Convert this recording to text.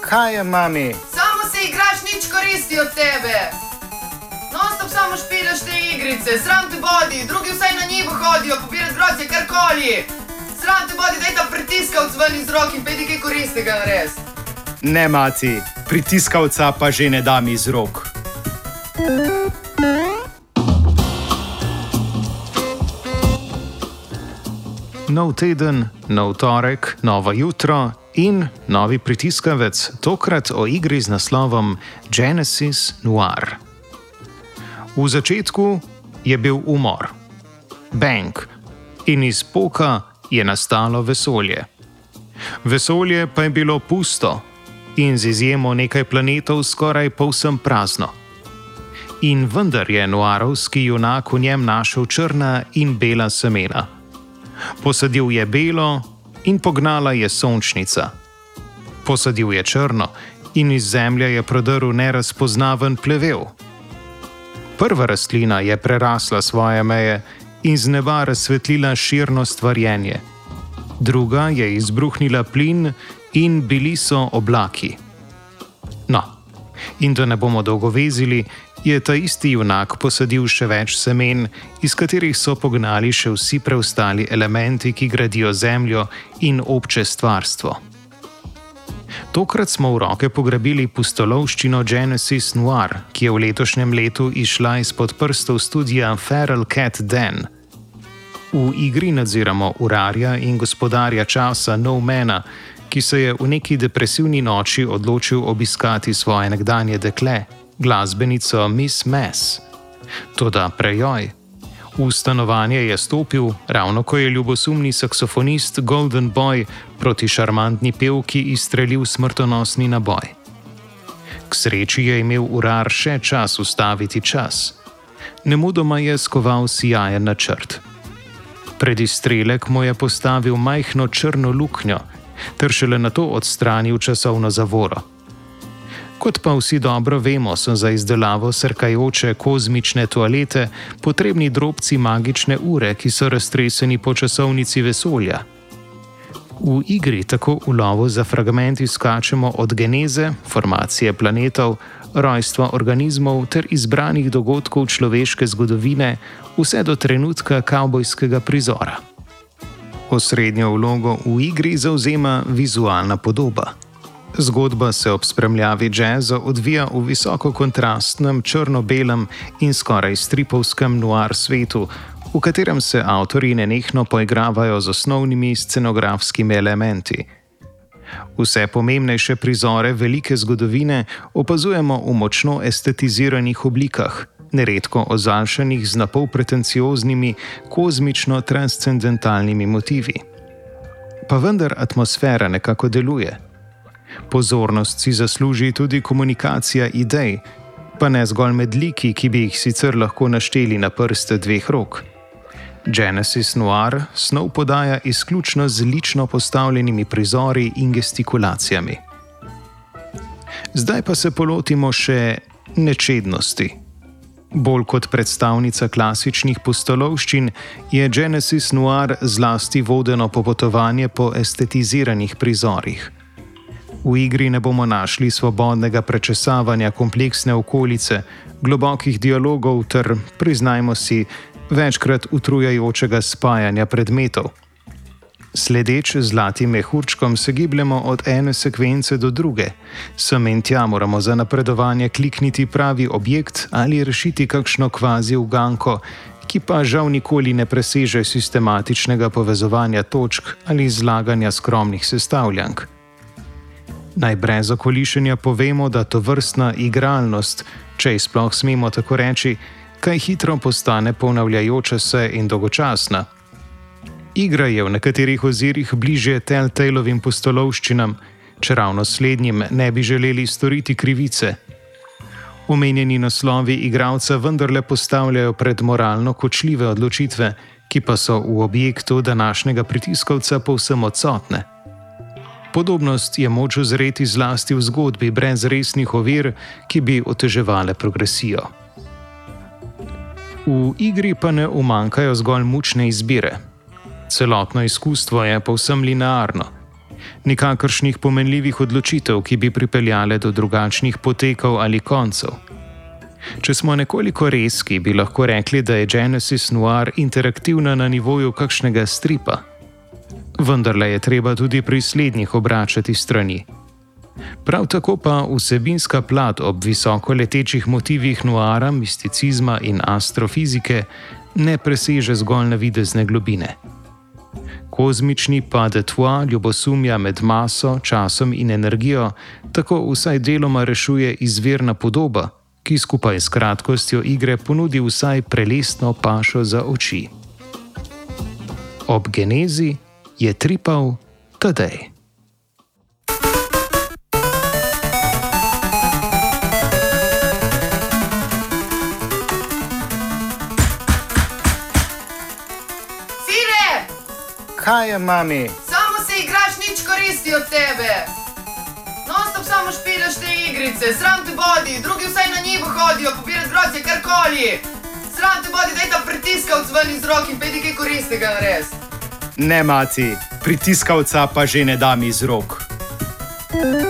Kaj je, mami? Samo se igraš, nič koristi od tebe. Non-stop samo špilaš te igrice, sram te bodi, drugi vsaj na njivo hodijo, pobirat grozdje, karkoli. Sram te bodi, daj ta pritiskavc ven iz rok in pejdi kaj koristnega nares. Ne, mati, pritiskavca pa že ne dam iz rok. Nov teden, nov torek, novo jutro in novi pritiskavec, tokrat o igri z naslovom Genesis Noir. V začetku je bil umor. Bang! In iz poka je nastalo vesolje. Vesolje pa je bilo pusto in z izjemo nekaj planetov skoraj povsem prazno. In vendar je noarovski junak v njem našel črna in bela semena. Posadil je belo in pognala je sončnica. Posadil je črno in iz zemlje je prodrl nerazpoznaven plevel. Prva rastlina je prerasla svoje meje in z neba razsvetlila širno stvarjenje. Druga je izbruhnila plin in bili so oblaki. No, in da ne bomo dolgo vezili, je ta isti junak posadil še več semen, iz katerih so pognali še vsi preostali elementi, ki gradijo zemljo in obče stvarstvo. Tokrat smo v roke pograbili pustolovščino Genesis Noir, ki je v letošnjem letu izšla izpod prstov studija Feral Cat Den. V igri nadziramo urarja in gospodarja časa Nomana, ki se je v neki depresivni noči odločil obiskati svoje nekdanje dekle, glasbenico Miss Mass. Toda prejoj. V stanovanje je stopil, ravno ko je ljubosumni saksofonist Golden Boy proti šarmantni pevki izstrelil smrtonosni naboj. K sreči je imel urar še čas ustaviti čas. Nemudoma je skoval sijajen načrt. Pred izstrelek mu je postavil majhno črno luknjo, ter šele nato odstranil časovno zavoro. Kot pa vsi dobro vemo, so za izdelavo srkajoče kozmične toalete potrebni drobci magične ure, ki so raztreseni po časovnici vesolja. V igri tako v lovu za fragmenti skačemo od geneze, formacije planetov, rojstva organizmov ter izbranih dogodkov človeške zgodovine, vse do trenutka kavbojskega prizora. Osrednjo vlogo v igri zavzema vizualna podoba. Zgodba se ob spremljavi džeza odvija v visoko kontrastnem, črno-belem in skoraj stripovskem noir svetu, v katerem se avtorji nenehno poigravajo z osnovnimi scenografskimi elementi. Vse pomembnejše prizore velike zgodovine opazujemo v močno estetiziranih oblikah, neredko ozaljšanih z napol pretencioznimi, kozmično-transcendentalnimi motivi. Pa vendar atmosfera nekako deluje. Pozornost si zasluži tudi komunikacija idej, pa ne zgolj med liki, ki bi jih sicer lahko našteli na prste dveh rok. Genesis Noir snov podaja izključno z lično postavljenimi prizori in gestikulacijami. Zdaj pa se polotimo še nečednosti. Bolj kot predstavnica klasičnih pustolovščin je Genesis Noir zlasti vodeno popotovanje po estetiziranih prizorih. V igri ne bomo našli svobodnega prečesavanja kompleksne okolice, globokih dialogov ter, priznajmo si, večkrat utrujajočega spajanja predmetov. Sledeč zlatim mehurčkom se gibljemo od ene sekvence do druge, sem in tja moramo za napredovanje klikniti pravi objekt ali rešiti kakšno kvazi uganko, ki pa žal nikoli ne preseže sistematičnega povezovanja točk ali zlaganja skromnih sestavljank. Naj brez okolišenja povemo, da tovrstna igralnost, če ji sploh smemo tako reči, kaj hitro postane ponavljajoča se in dolgočasna. Igra je v nekaterih ozirih bližje Telltaleovim pustolovščinam, čeravno slednjim ne bi želeli storiti krivice. Omenjeni naslovi igralca vendarle postavljajo pred moralno kočljive odločitve, ki pa so v objektu današnjega pritiskovca povsem odsotne. Podobnost je moč ozreti zlasti v zgodbi brez resnih ovir, ki bi oteževale progresijo. V igri pa ne umanjkajo zgolj mučne izbire. Celotno izkustvo je povsem linearno. Nikakršnih pomenljivih odločitev, ki bi pripeljale do drugačnih potekov ali koncev. Če smo nekoliko rezki, bi lahko rekli, da je Genesis Noir interaktivna na nivoju kakšnega stripa. Vendarle je treba tudi pri slednjih obračati strani. Prav tako pa vsebinska plat ob visoko letečih motivih noara, misticizma in astrofizike ne preseže zgolj navidezne globine. Kozmični pas de trois ljubosumja med maso, časom in energijo tako vsaj deloma rešuje izvirna podoba, ki skupaj s kratkostjo igre ponudi vsaj prelestno pašo za oči. Ob genezi je tripal Tadej. Kaj je, mami? Samo se igraš, nič koristi od tebe. Non-stop samo špilaš te igrice, sram te bodi, drugi vsaj na njivo hodijo, pobirat grozdje, karkoli. Sram te bodi, daj ta pritiskavc ven iz rok in pedi kaj koristnega nares. Ne, mati, pritiskavca pa že ne dam iz rok.